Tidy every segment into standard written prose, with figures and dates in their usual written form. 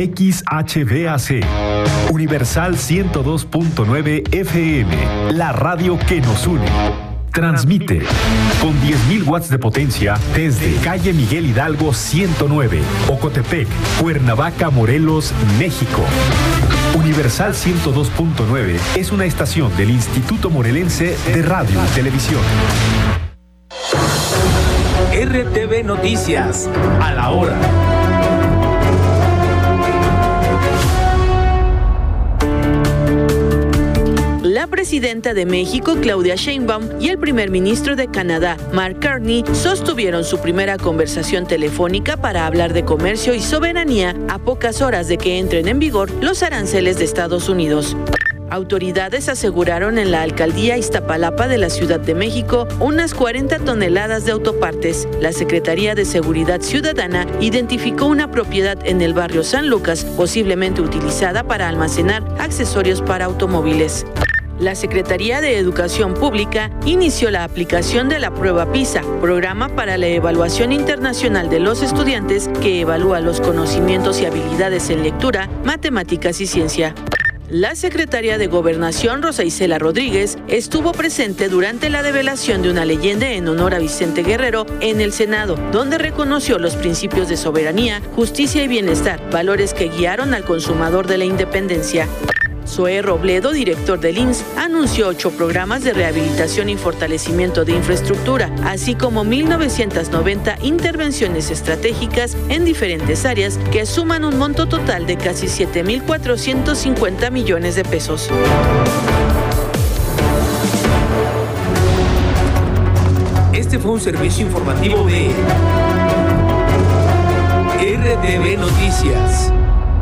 XHVAC, Universal 102.9 FM, la radio que nos une. Transmite con 10.000 watts de potencia desde calle Miguel Hidalgo 109, Ocotepec, Cuernavaca, Morelos, México. Universal 102.9 es una estación del Instituto Morelense de Radio y Televisión. RTV Noticias, a la hora. La presidenta de México, Claudia Sheinbaum, y el primer ministro de Canadá, Mark Carney, sostuvieron su primera conversación telefónica para hablar de comercio y soberanía a pocas horas de que entren en vigor los aranceles de Estados Unidos. Autoridades aseguraron en la alcaldía Iztapalapa de la Ciudad de México unas 40 toneladas de autopartes. La Secretaría de Seguridad Ciudadana identificó una propiedad en el barrio San Lucas, posiblemente utilizada para almacenar accesorios para automóviles. La Secretaría de Educación Pública inició la aplicación de la prueba PISA, programa para la evaluación internacional de los estudiantes que evalúa los conocimientos y habilidades en lectura, matemáticas y ciencia. La secretaria de Gobernación, Rosa Isela Rodríguez, estuvo presente durante la develación de una leyenda en honor a Vicente Guerrero en el Senado, donde reconoció los principios de soberanía, justicia y bienestar, valores que guiaron al consumador de la independencia. Zoé Robledo, director del IMSS, anunció 8 programas de rehabilitación y fortalecimiento de infraestructura, así como 1,990 intervenciones estratégicas en diferentes áreas que suman un monto total de casi 7,450 millones de pesos. Este fue un servicio informativo de RTV Noticias.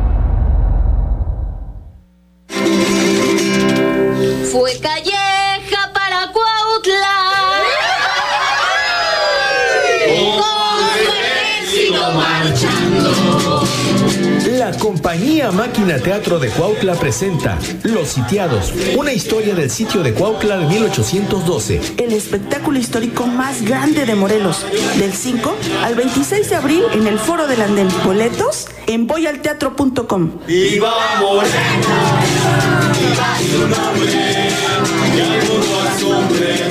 Fue Calleja para Cuautla, con su ejército marchando. La compañía Máquina Teatro de Cuautla presenta Los Sitiados, una historia del sitio de Cuautla de 1812. El espectáculo histórico más grande de Morelos, del 5 al 26 de abril en el Foro del Andén. Boletos en voyalteatro.com. ¡Viva Morelos! ¡Viva su nombre! ¡Y al mundo asombre!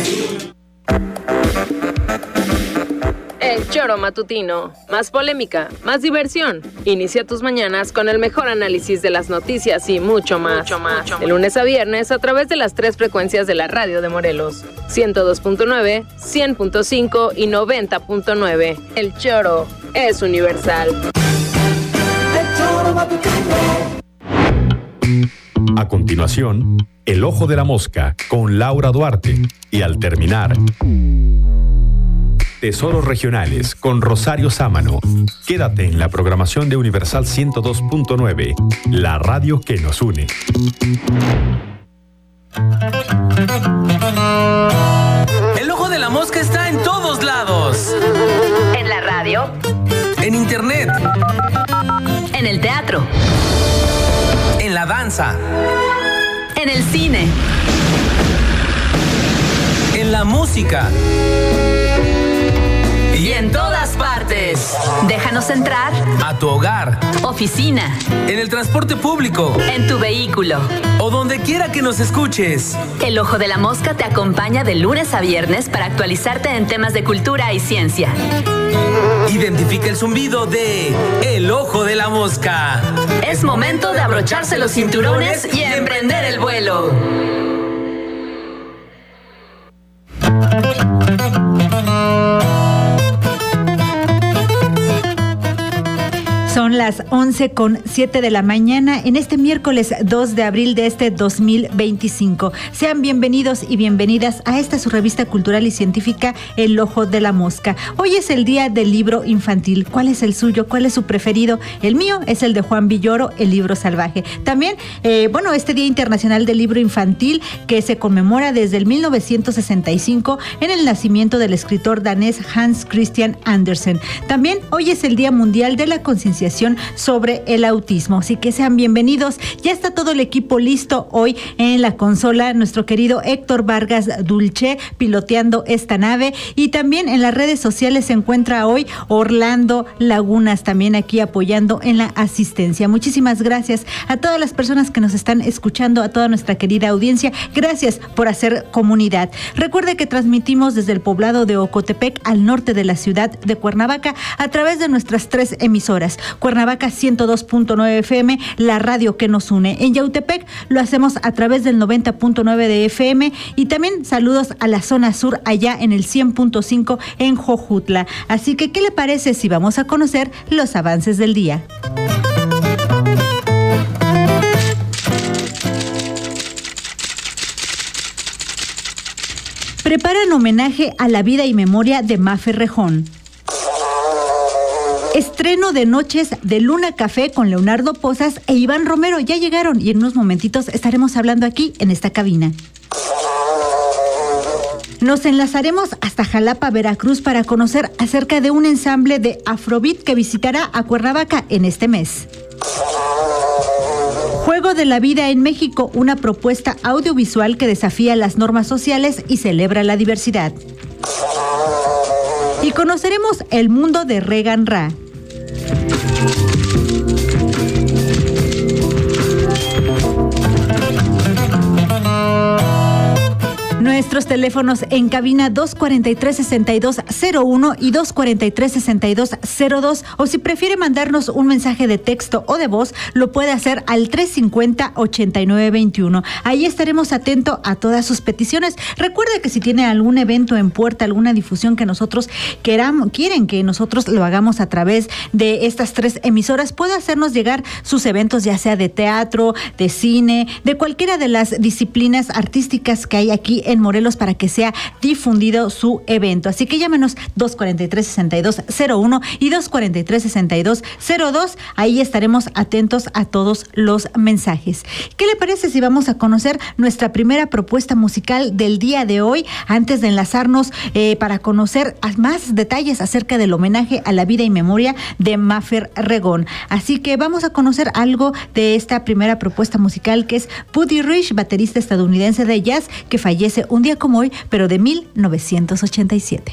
El Choro Matutino. Más polémica, más diversión. Inicia tus mañanas con el mejor análisis de las noticias y mucho más. De lunes a viernes a través de las 3 frecuencias de la radio de Morelos. 102.9, 100.5 y 90.9. El Choro es universal. A continuación, El Ojo de la Mosca con Laura Duarte. Y al terminar, Tesoros Regionales con Rosario Sámano. Quédate en la programación de Universal 102.9, la radio que nos une. El Ojo de la Mosca está en todos lados. En la radio. En internet. En el teatro. En la danza. En el cine. En la música. Y en todas partes. Déjanos entrar. A tu hogar. Oficina. En el transporte público. En tu vehículo. O donde quiera que nos escuches. El Ojo de la Mosca te acompaña de lunes a viernes para actualizarte en temas de cultura y ciencia. Identifica el zumbido de El Ojo de la Mosca. Es momento de abrocharse los cinturones y emprender el vuelo. Son las 11:07 de la mañana en este miércoles 2 de abril de este 2025. Sean bienvenidos y bienvenidas a esta su revista cultural y científica El Ojo de la Mosca. Hoy es el día del libro infantil. ¿Cuál es el suyo? ¿Cuál es su preferido? El mío es el de Juan Villoro, El Libro Salvaje. También, este Día Internacional del Libro Infantil que se conmemora desde el 1965 en el nacimiento del escritor danés Hans Christian Andersen. También hoy es el Día Mundial de la Concienciación concienciación sobre el autismo. Así que sean bienvenidos. Ya está todo el equipo listo hoy en la consola. Nuestro querido Héctor Vargas Dulce piloteando esta nave, y también en las redes sociales se encuentra hoy Orlando Lagunas también aquí apoyando en la asistencia. Muchísimas gracias a todas las personas que nos están escuchando, a toda nuestra querida audiencia. Gracias por hacer comunidad. Recuerde que transmitimos desde el poblado de Ocotepec al norte de la ciudad de Cuernavaca a través de nuestras 3 emisoras. Cuernavaca 102.9 FM, la radio que nos une. En Yautepec lo hacemos a través del 90.9 de FM, y también saludos a la zona sur allá en el 100.5 en Jojutla. Así que, ¿qué le parece si vamos a conocer los avances del día? Preparan homenaje a la vida y memoria de Mafer Rejón. Estreno de Noches de Luna Café con Leonardo Pozas e Iván Romero. Ya llegaron y en unos momentitos estaremos hablando aquí en esta cabina. Nos enlazaremos hasta Jalapa, Veracruz, para conocer acerca de un ensamble de Afrobeat que visitará a Cuernavaca en este mes. Juego de la Vida en México, una propuesta audiovisual que desafía las normas sociales y celebra la diversidad. Y conoceremos el mundo de Regan Ra. Nuestros teléfonos en cabina 243-6201 y 243-6202, o si prefiere mandarnos un mensaje de texto o de voz, lo puede hacer al 350-8921. Ahí estaremos atentos a todas sus peticiones. Recuerde que si tiene algún evento en puerta, alguna difusión que nosotros quieren que nosotros lo hagamos a través de estas 3 emisoras, puede hacernos llegar sus eventos, ya sea de teatro, de cine, de cualquiera de las disciplinas artísticas que hay aquí en Morelos, para que sea difundido su evento. Así que llámenos 243-6201 y 243-6202. Ahí estaremos atentos a todos los mensajes. ¿Qué le parece si vamos a conocer nuestra primera propuesta musical del día de hoy, antes de enlazarnos para conocer más detalles acerca del homenaje a la vida y memoria de Mafer Rejón? Así que vamos a conocer algo de esta primera propuesta musical, que es Buddy Rich, baterista estadounidense de jazz que fallece un día como hoy, pero de 1987.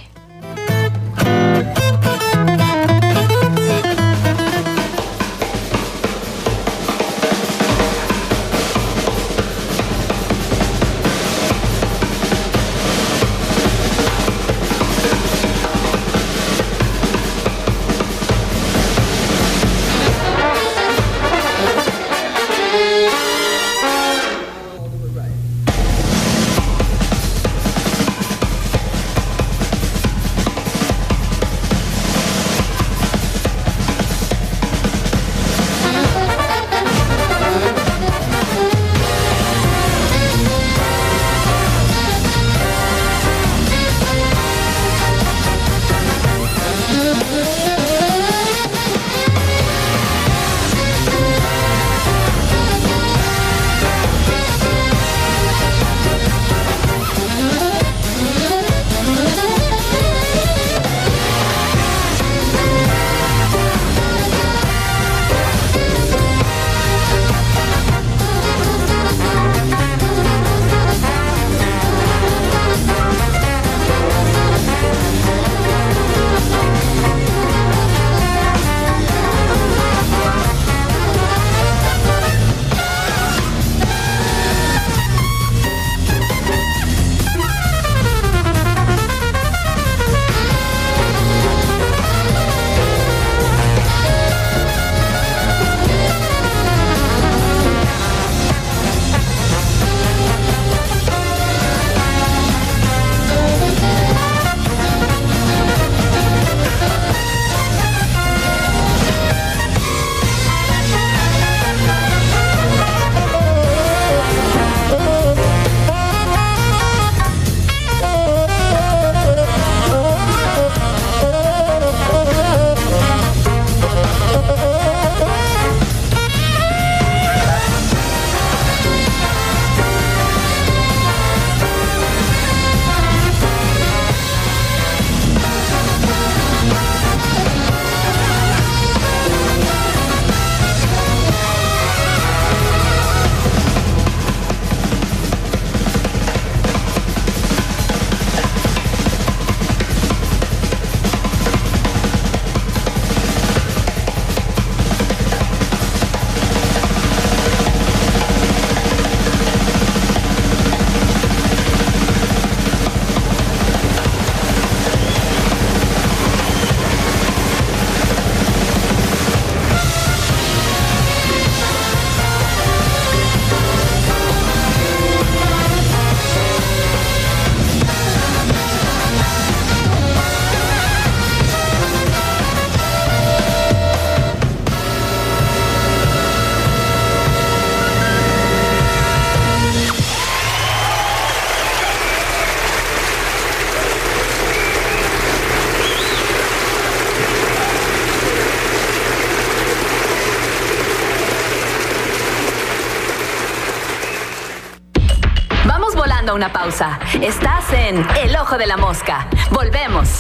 una pausa. Estás en El Ojo de la Mosca. Volvemos.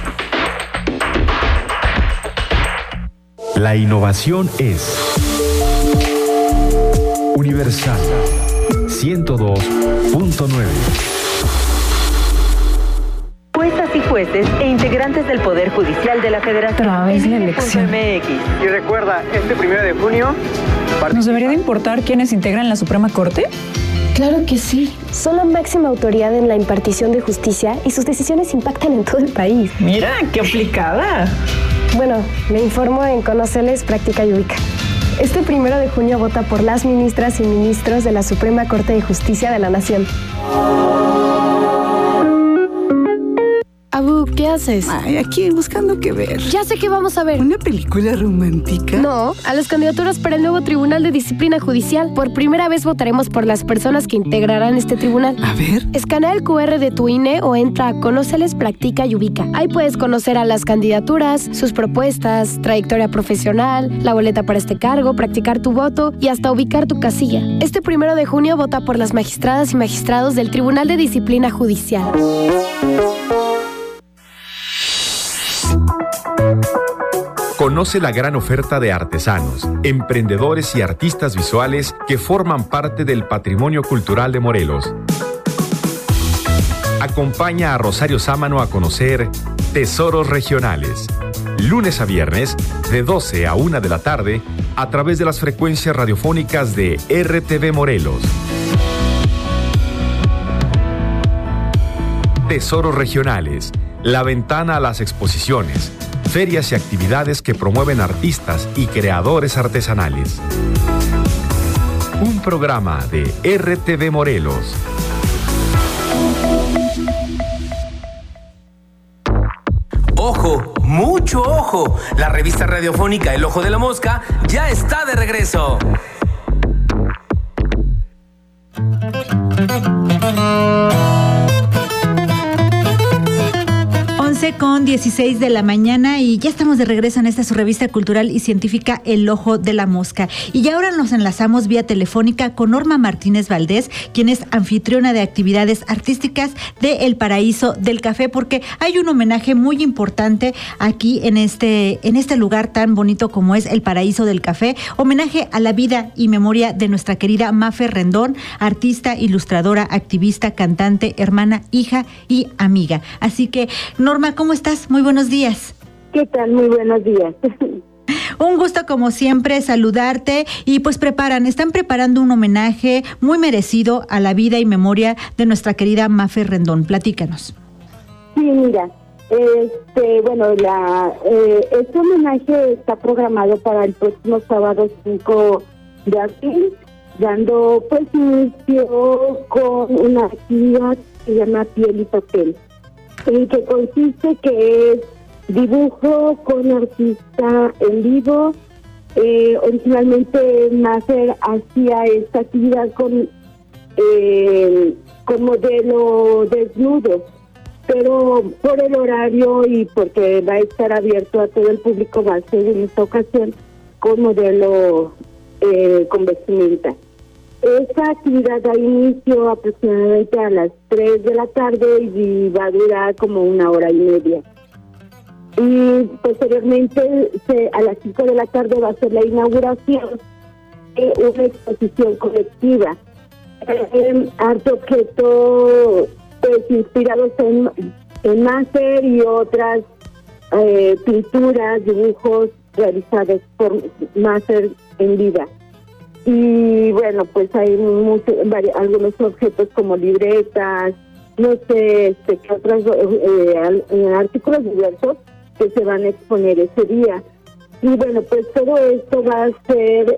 La innovación es Universal 102.9. Juezas y jueces e integrantes del Poder Judicial de la Federación. Otra vez la elección. MX. Y recuerda, este 1 de junio... ¿Nos debería de importar quiénes integran la Suprema Corte? Claro que sí. Son la máxima autoridad en la impartición de justicia y sus decisiones impactan en todo el país. Mira, qué aplicada. Bueno, me informo en Conoceles, Práctica y Ubica. Este 1 de junio vota por las ministras y ministros de la Suprema Corte de Justicia de la Nación. Abu, ¿qué haces? Ay, aquí buscando qué ver. Ya sé que vamos a ver. ¿Una película romántica? No, a las candidaturas para el nuevo Tribunal de Disciplina Judicial. Por primera vez votaremos por las personas que integrarán este tribunal. A ver. Escanea el QR de tu INE o entra a Conóceles, Practica y Ubica. Ahí puedes conocer a las candidaturas, sus propuestas, trayectoria profesional, la boleta para este cargo, practicar tu voto y hasta ubicar tu casilla. Este 1 de junio vota por las magistradas y magistrados del Tribunal de Disciplina Judicial. Conoce la gran oferta de artesanos, emprendedores y artistas visuales que forman parte del patrimonio cultural de Morelos. Acompaña a Rosario Sámano a conocer Tesoros Regionales, lunes a viernes de 12 a 1 de la tarde a través de las frecuencias radiofónicas de RTV Morelos. Tesoros Regionales, la ventana a las exposiciones, ferias y actividades que promueven artistas y creadores artesanales. Un programa de RTV Morelos. ¡Ojo! ¡Mucho ojo! La revista radiofónica El Ojo de la Mosca ya está de regreso. 11:16 de la mañana y ya estamos de regreso en esta su revista cultural y científica El Ojo de la Mosca. Y ya ahora nos enlazamos vía telefónica con Norma Martínez Valdés, quien es anfitriona de actividades artísticas de El Paraíso del Café, porque hay un homenaje muy importante aquí en este lugar tan bonito como es El Paraíso del Café, homenaje a la vida y memoria de nuestra querida Mafe Rendón, artista, ilustradora, activista, cantante, hermana, hija y amiga. Así que, Norma, ¿cómo estás? Muy buenos días. ¿Qué tal? Muy buenos días. Un gusto como siempre saludarte y pues están preparando un homenaje muy merecido a la vida y memoria de nuestra querida Mafe Rendón. Platícanos. Sí, mira, este homenaje está programado para el próximo sábado 5 de abril, dando pues inicio con una actividad que se llama Piel y Papel, en que consiste que es dibujo con artista en vivo. Originalmente Mafer hacía esta actividad con modelo desnudo, pero por el horario y porque va a estar abierto a todo el público, va a ser en esta ocasión con modelo con vestimenta. Esta actividad da inicio aproximadamente a las 3 de la tarde y va a durar como 1 hora y media. Y posteriormente a las 5 de la tarde va a ser la inauguración de una exposición colectiva. Arte objeto pues inspirados en Mafer y otras pinturas, dibujos realizados por Mafer en vida. Y bueno, pues hay algunos objetos como libretas, no sé, que otros artículos diversos que se van a exponer ese día. Y bueno, pues todo esto va a ser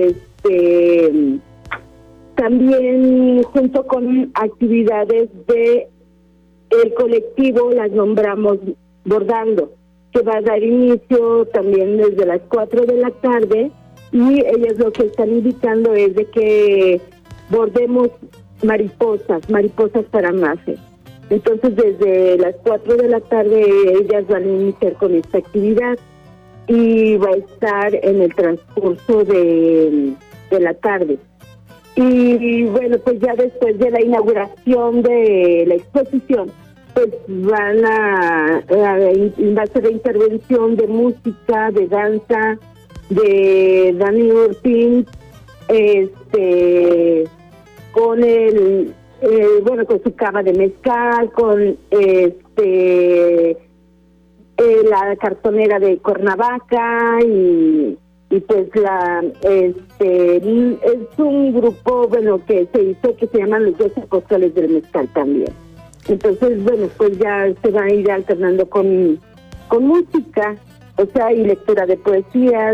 también junto con actividades de el colectivo, las nombramos Bordando, que va a dar inicio también desde las 4 de la tarde. Y ellos lo que están indicando es de que bordemos mariposas para Mafe. Entonces desde las 4 de la tarde ellas van a iniciar con esta actividad y va a estar en el transcurso de la tarde. Y bueno, pues ya después de la inauguración de la exposición, pues va a ser la intervención de música, de danza, de Dani Ortiz, con con su cava de mezcal, con la cartonera de Cuernavaca y pues es un grupo que se hizo que se llaman los 12 apóstoles del mezcal también. Entonces pues ya se va a ir alternando con música, y lectura de poesía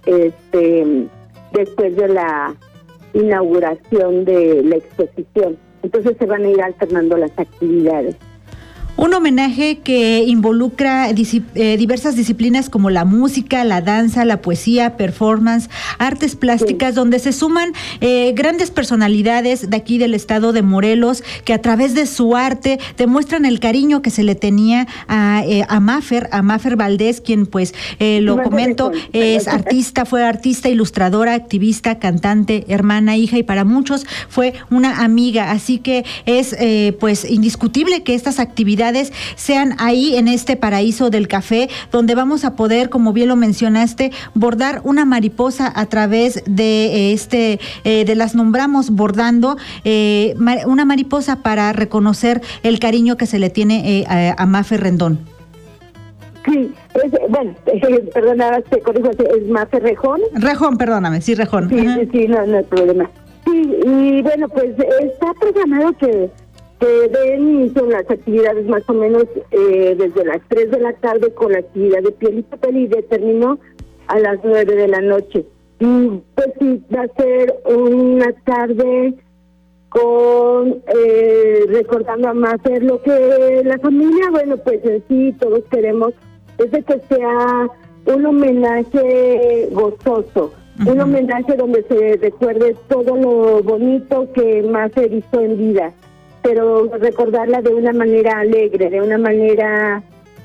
después de la inauguración de la exposición. Entonces se van a ir alternando las actividades. Un homenaje que involucra diversas disciplinas como la música, la danza, la poesía, performance, artes plásticas, donde se suman grandes personalidades de aquí del estado de Morelos, que a través de su arte demuestran el cariño que se le tenía a Mafer Valdés, quien pues lo comento, es artista, fue artista, ilustradora, activista, cantante, hermana, hija, y para muchos fue una amiga. Así que es pues indiscutible que estas actividades sean ahí en este paraíso del café, donde vamos a poder, como bien lo mencionaste, bordar una mariposa a través de de las nombramos bordando una mariposa para reconocer el cariño que se le tiene a Mafer Rendón. Sí, perdona, te corrijo, es Mafer Rejón. Rejón, perdóname, sí, Rejón. Sí, no hay problema. Sí, y pues está programado que den inicio las actividades más o menos desde las 3 de la tarde con la actividad de piel y papel, y terminó a las 9 de la noche. Y pues sí, va a ser una tarde con recordando a Mafer. Lo que la familia, pues en sí todos queremos es de que sea un homenaje gozoso, un homenaje donde se recuerde todo lo bonito que Mafer hizo en vida, pero recordarla de una manera alegre, de una manera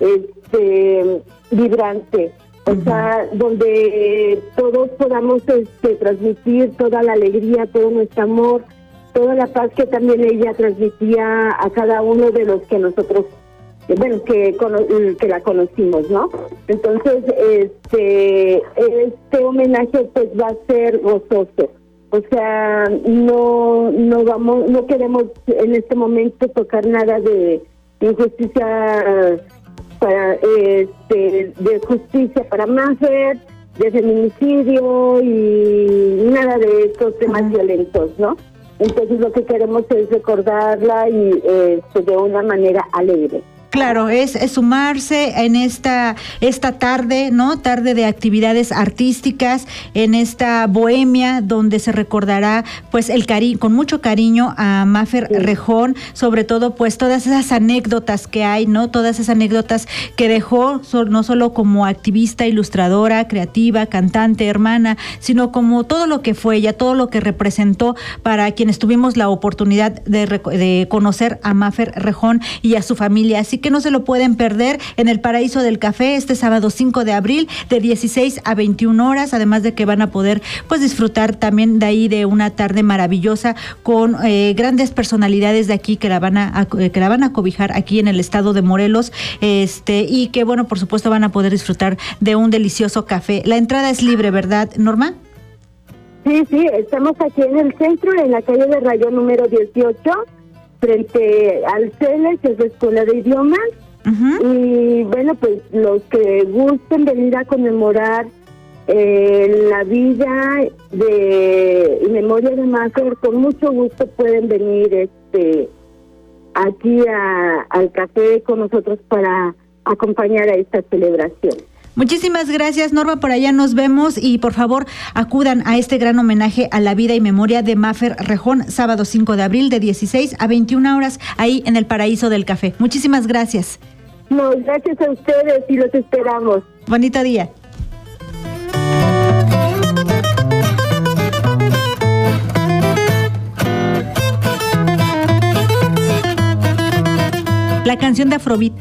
vibrante, donde todos podamos transmitir toda la alegría, todo nuestro amor, toda la paz que también ella transmitía a cada uno de los que nosotros, que la conocimos, ¿no? Entonces, este homenaje pues va a ser gozoso. No queremos en este momento tocar nada de injusticia de justicia para Mafer, de feminicidio y nada de estos temas violentos, ¿no? Entonces lo que queremos es recordarla y de una manera alegre. Claro, es sumarse en esta tarde, ¿no? Tarde de actividades artísticas, en esta bohemia donde se recordará pues con mucho cariño a Mafer Rejón, sobre todo pues todas esas anécdotas que hay, ¿no? Todas esas anécdotas que dejó no solo como activista, ilustradora, creativa, cantante, hermana, sino como todo lo que fue ella, todo lo que representó para quienes tuvimos la oportunidad de conocer a Mafer Rejón y a su familia. Así que no se lo pueden perder en el Paraíso del Café este sábado 5 de abril de 16 a 21 horas, además de que van a poder pues disfrutar también de ahí de una tarde maravillosa con grandes personalidades de aquí que la van a cobijar aquí en el estado de Morelos, y que por supuesto van a poder disfrutar de un delicioso café. La entrada es libre, ¿verdad, Norma? Sí, estamos aquí en el centro, en la calle de Rayón número 18, frente al CELE, que es la Escuela de Idiomas. Y pues los que gusten venir a conmemorar la vida y memoria de Mafer, con mucho gusto pueden venir aquí al café con nosotros para acompañar a esta celebración. Muchísimas gracias, Norma, por allá nos vemos y por favor acudan a este gran homenaje a la vida y memoria de Mafer Rejón, sábado 5 de abril de 16 a 21 horas ahí en el Paraíso del Café. Muchísimas gracias. No, gracias a ustedes y los esperamos. Bonito día. La canción de Afrobeat.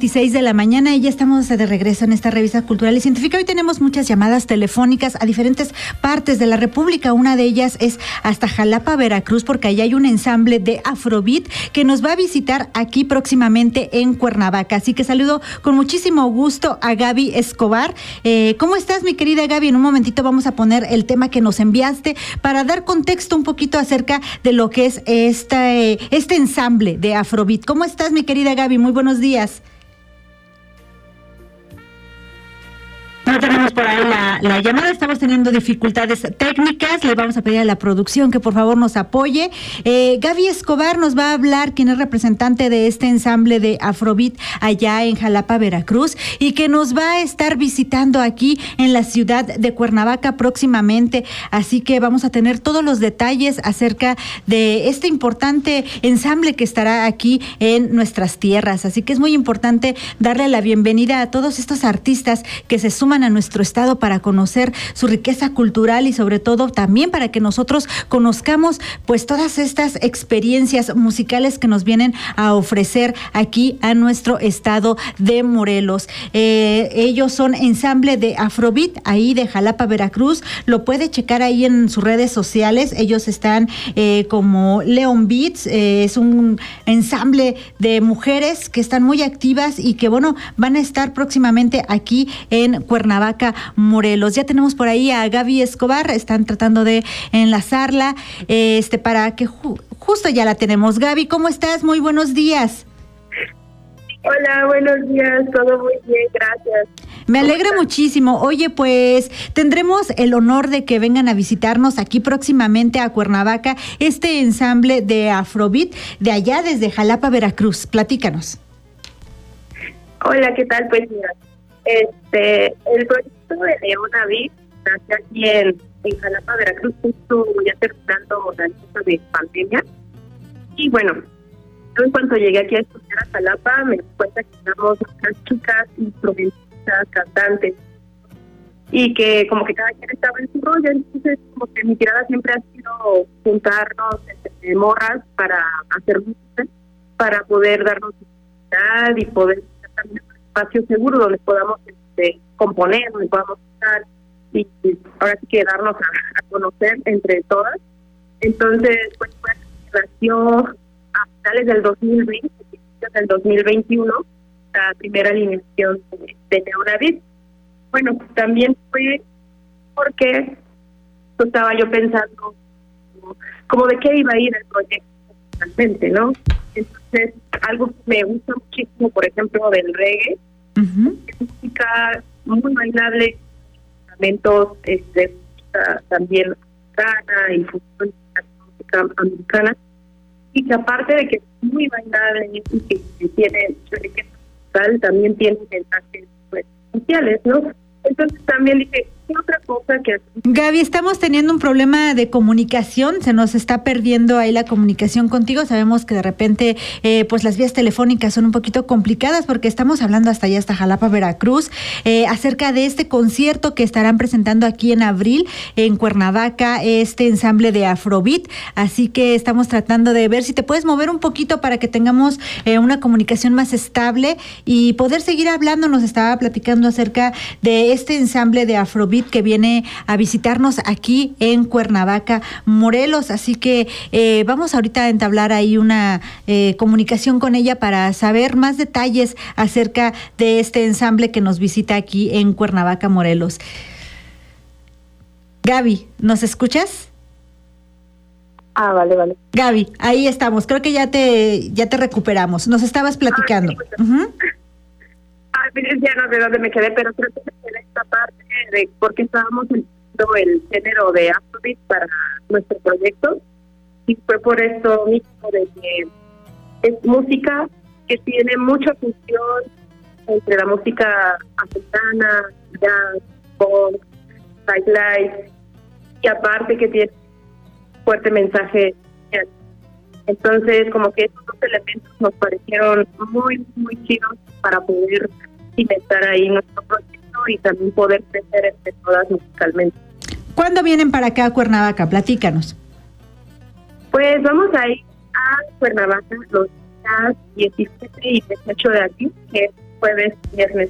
26 de la mañana y ya estamos de regreso en esta revista cultural y científica. Hoy tenemos muchas llamadas telefónicas a diferentes partes de la República. Una de ellas es hasta Jalapa, Veracruz, porque allá hay un ensamble de Afrobeat que nos va a visitar aquí próximamente en Cuernavaca. Así que saludo con muchísimo gusto a Gaby Escobar. ¿Cómo estás, mi querida Gaby? En un momentito vamos a poner el tema que nos enviaste para dar contexto un poquito acerca de lo que es este ensamble de Afrobeat. ¿Cómo estás, mi querida Gaby? Muy buenos días. No tenemos por ahí la llamada, estamos teniendo dificultades técnicas, le vamos a pedir a la producción que por favor nos apoye. Gaby Escobar nos va a hablar, quien es representante de este ensamble de Afrobeat allá en Jalapa, Veracruz, y que nos va a estar visitando aquí en la ciudad de Cuernavaca próximamente, así que vamos a tener todos los detalles acerca de este importante ensamble que estará aquí en nuestras tierras, así que es muy importante darle la bienvenida a todos estos artistas que se suman a nuestro estado para conocer su riqueza cultural y sobre todo también para que nosotros conozcamos pues todas estas experiencias musicales que nos vienen a ofrecer aquí a nuestro estado de Morelos. Ellos son ensamble de Afrobeat, ahí de Jalapa, Veracruz, lo puede checar ahí en sus redes sociales. Ellos están como Leon Beats, es un ensamble de mujeres que están muy activas y que bueno, van a estar próximamente aquí en Cuernavaca, Morelos. Ya tenemos por ahí a Gaby Escobar, están tratando de enlazarla, para que justo ya la tenemos. Gaby, ¿cómo estás? Muy buenos días. Hola, buenos días, todo muy bien, gracias. Me alegra muchísimo. Oye, pues tendremos el honor de que vengan a visitarnos aquí próximamente a Cuernavaca este ensamble de Afrobeat de allá desde Jalapa, Veracruz. Platícanos. Hola, ¿qué tal? Pues mira, el proyecto de Leona Beat nació aquí en Jalapa, Veracruz, justo ya terminando la época de pandemia. Y bueno, yo en cuanto llegué aquí a estudiar a Jalapa, me di cuenta que éramos muchas chicas, instrumentistas, cantantes, y que como que cada quien estaba en su rollo. Entonces como que mi tirada siempre ha sido juntarnos entre morras para hacer música, para poder darnos oportunidad y poder también espacio seguro donde podamos componer, donde podamos estar y ahora sí que darnos a conocer entre todas. Entonces, pues nació a finales del 2020, del 2021, la primera alineación de Leona Beat. Bueno, también fue porque estaba yo pensando como de qué iba a ir el proyecto realmente, ¿no? Entonces, algo que me gusta muchísimo, por ejemplo, del reggae, es música muy bailable, instrumentos también africana y música americana, y que aparte de que es muy bailable y que tiene riqueza musical, también tiene mensajes pues, sociales, ¿no? Entonces también dije, ¿qué otra cosa que hacer? Gaby, estamos teniendo un problema de comunicación, se nos está perdiendo ahí la comunicación contigo. Sabemos que de repente pues las vías telefónicas son un poquito complicadas porque estamos hablando hasta allá, hasta Jalapa, Veracruz, acerca de este concierto que estarán presentando aquí en abril en Cuernavaca, este ensamble de Afrobeat. Así que estamos tratando de ver si te puedes mover un poquito para que tengamos una comunicación más estable y poder seguir hablando. Nos estaba platicando acerca de este ensamble de Afrobeat que viene a visitarnos aquí en Cuernavaca, Morelos. Así que vamos ahorita a entablar ahí una comunicación con ella para saber más detalles acerca de este ensamble que nos visita aquí en Cuernavaca, Morelos. Gaby, ¿nos escuchas? Vale. Gaby, ahí estamos. Creo que ya te recuperamos. Nos estabas platicando. Ya no sé dónde me quedé, pero creo que en esta parte de por qué estábamos eligiendo el género de Afrobeat para nuestro proyecto, y fue por esto mismo de que es música que tiene mucha fusión entre la música africana, jazz, pop, nightlife, y aparte que tiene fuerte mensaje. Entonces como que esos dos elementos nos parecieron muy, muy chidos para poder inventar ahí nuestro proyecto y también poder crecer entre todas musicalmente. ¿Cuándo vienen para acá a Cuernavaca? Platícanos. Pues vamos a ir a Cuernavaca los días 17 y 18 de abril, que es jueves, viernes.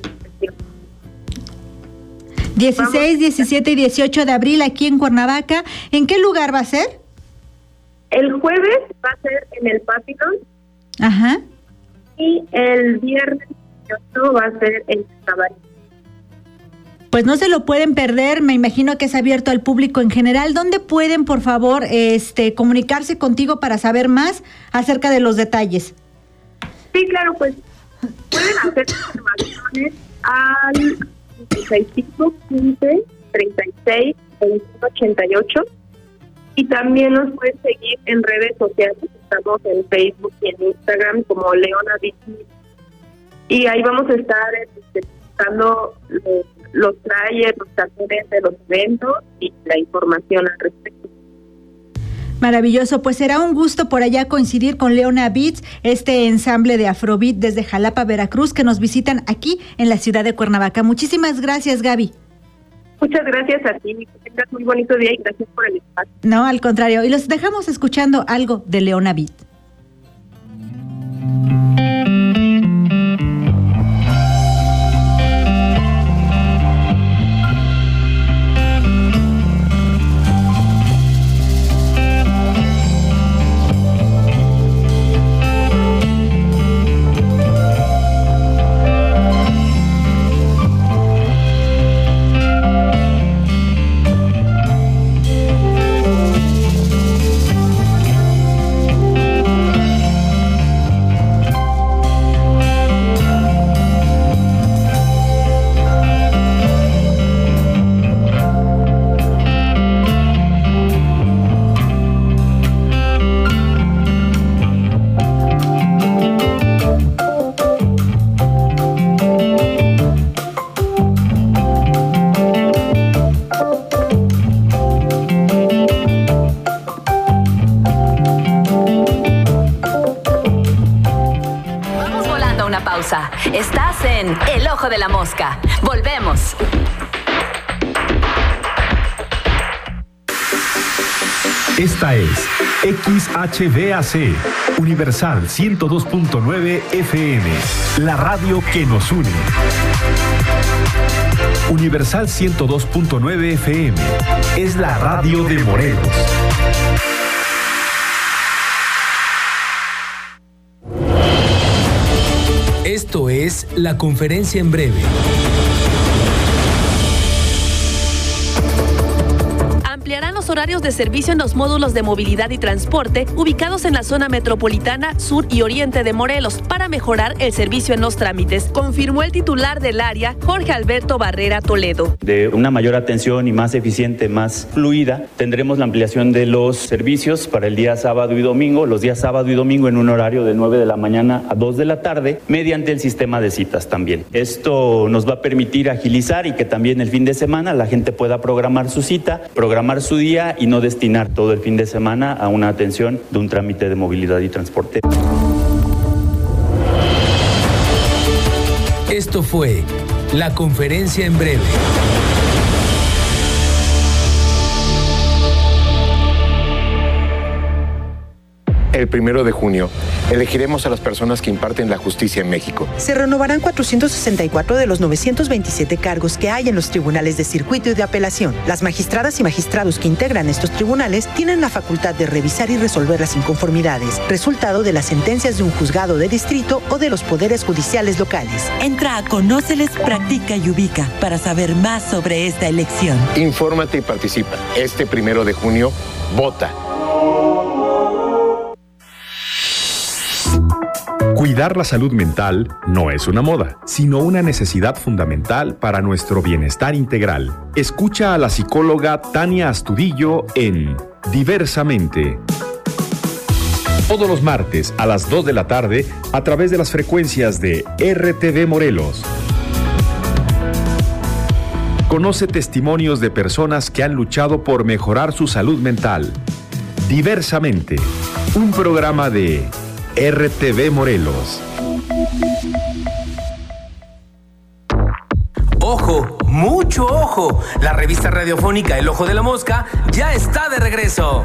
16, 17 y 18 de abril aquí en Cuernavaca. ¿En qué lugar va a ser? El jueves va a ser en el Papillon. Ajá. Y el viernes 18 va a ser en Cabaret. Pues no se lo pueden perder, me imagino que es abierto al público en general. ¿Dónde pueden, por favor, comunicarse contigo para saber más acerca de los detalles? Sí, claro, pues pueden hacer informaciones al 65 15 36 21 88 y también nos pueden seguir en redes sociales. Estamos en Facebook y en Instagram como Leona Beat, y ahí vamos a estar dando los flyers, los carteles de los eventos y la información al respecto. Maravilloso, pues será un gusto por allá coincidir con Leona Beats, este ensamble de Afrobeat desde Jalapa, Veracruz, que nos visitan aquí en la ciudad de Cuernavaca. Muchísimas gracias, Gaby. Muchas gracias a ti, que tengas muy bonito día y gracias por el espacio. No, al contrario, y los dejamos escuchando algo de Leona Beat. Estás en El Ojo de la Mosca. Volvemos. Esta es XHVAC, Universal 102.9 FM, la radio que nos une. Universal 102.9 FM es la radio de Morelos. Esto es La Conferencia en Breve. Ampliarán los horarios de servicio en los módulos de movilidad y transporte ubicados en la zona metropolitana sur y oriente de Morelos para mejorar el servicio en los trámites, confirmó el titular del área, Jorge Alberto Barrera Toledo. De una mayor atención y más eficiente, más fluida, tendremos la ampliación de los servicios para el día sábado y domingo, los días sábado y domingo en un horario de 9 de la mañana a 2 de la tarde, mediante el sistema de citas también. Esto nos va a permitir agilizar y que también el fin de semana la gente pueda programar su cita, programar su día y no destinar todo el fin de semana a una atención de un trámite de movilidad y transporte. Esto fue La Conferencia en Breve. El 1 de junio, elegiremos a las personas que imparten la justicia en México. Se renovarán 464 de los 927 cargos que hay en los tribunales de circuito y de apelación. Las magistradas y magistrados que integran estos tribunales tienen la facultad de revisar y resolver las inconformidades, resultado de las sentencias de un juzgado de distrito o de los poderes judiciales locales. Entra a Conóceles, Practica y Ubica para saber más sobre esta elección. Infórmate y participa. Este 1 de junio, vota. Cuidar la salud mental no es una moda, sino una necesidad fundamental para nuestro bienestar integral. Escucha a la psicóloga Tania Astudillo en Diversamente. Todos los martes a las 2 de la tarde a través de las frecuencias de RTV Morelos. Conoce testimonios de personas que han luchado por mejorar su salud mental. Diversamente, un programa de RTV Morelos. ¡Ojo! ¡Mucho ojo! La revista radiofónica El Ojo de la Mosca ya está de regreso.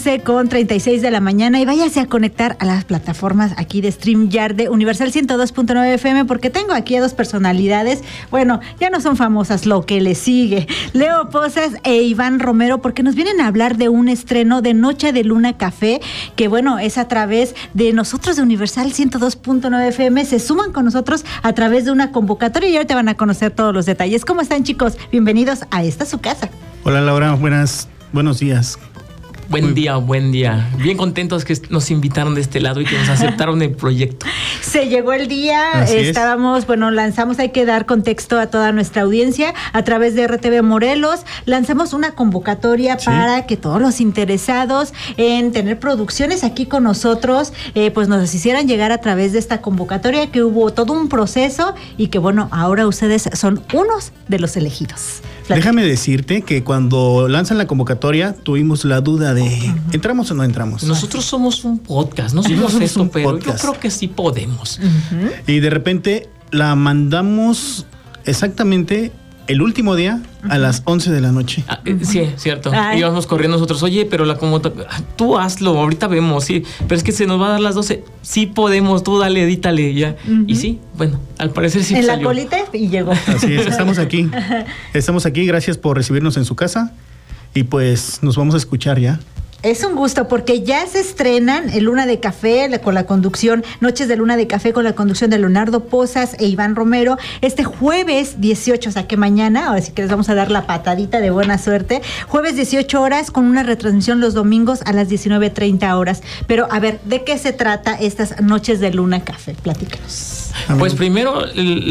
11:36 de la mañana y váyase a conectar a las plataformas aquí de StreamYard de Universal 102.9 FM porque tengo aquí a dos personalidades, bueno, ya no son famosas, lo que le sigue, Leo Pozas e Iván Romero, porque nos vienen a hablar de un estreno de Noche de Luna Café, que bueno, es a través de nosotros de Universal 102.9 FM, se suman con nosotros a través de una convocatoria y ahorita van a conocer todos los detalles. ¿Cómo están, chicos? Bienvenidos a esta su casa. Hola Laura, buenos días. Buen día. Bien contentos que nos invitaron de este lado y que nos aceptaron el proyecto. Se llegó el día, lanzamos, hay que dar contexto a toda nuestra audiencia a través de RTV Morelos, lanzamos una convocatoria para que todos los interesados en tener producciones aquí con nosotros, pues nos hicieran llegar a través de esta convocatoria, que hubo todo un proceso y que bueno, ahora ustedes son unos de los elegidos. Déjame decirte que cuando lanzan la convocatoria tuvimos la duda de ¿entramos o no entramos? Nosotros somos un podcast, no somos esto, pero yo creo que sí podemos. Y de repente la mandamos exactamente el último día a las 11 de la noche. Sí, cierto. Íbamos corriendo nosotros, oye, pero la convocatoria, tú hazlo, ahorita vemos, sí, pero es que se nos va a dar las 12. Sí podemos, tú dale, edítale ya. Y sí, bueno, al parecer sí en salió. La colita y llegó. Así es, estamos aquí. Estamos aquí, gracias por recibirnos en su casa y pues nos vamos a escuchar ya. Es un gusto porque ya se estrenan el Luna de Café con la conducción, Noches de Luna de Café con la conducción de Leonardo Pozas e Iván Romero, este jueves 18, o sea que mañana, ahora sí que les vamos a dar la patadita de buena suerte, jueves 18 horas con una retransmisión los domingos a las 19:30 horas. Pero a ver, ¿de qué se trata estas Noches de Luna Café? Platícanos. Pues primero,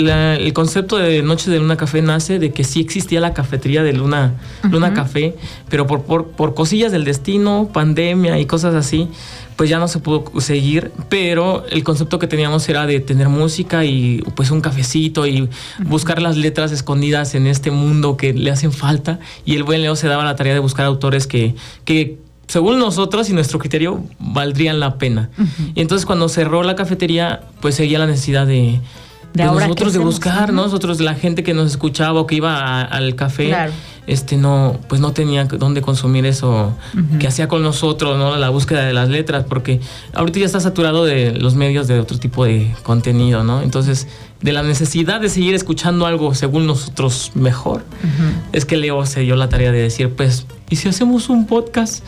el concepto de Noches de Luna Café nace de que sí existía la cafetería de Luna Café, pero por cosillas del destino, pandemia y cosas así, pues ya no se pudo seguir, pero el concepto que teníamos era de tener música y pues un cafecito y buscar las letras escondidas en este mundo que le hacen falta, y el buen Leo se daba la tarea de buscar autores que según nosotros y nuestro criterio valdrían la pena. Y entonces cuando cerró la cafetería, pues seguía la necesidad de nosotros de buscar, ¿no? Nosotros, la gente que nos escuchaba o que iba al café, claro, no tenía dónde consumir eso que hacía con nosotros, ¿no? La búsqueda de las letras, porque ahorita ya está saturado de los medios de otro tipo de contenido, ¿no? Entonces, de la necesidad de seguir escuchando algo según nosotros mejor, es que Leo se dio la tarea de decir, pues, ¿y si hacemos un podcast?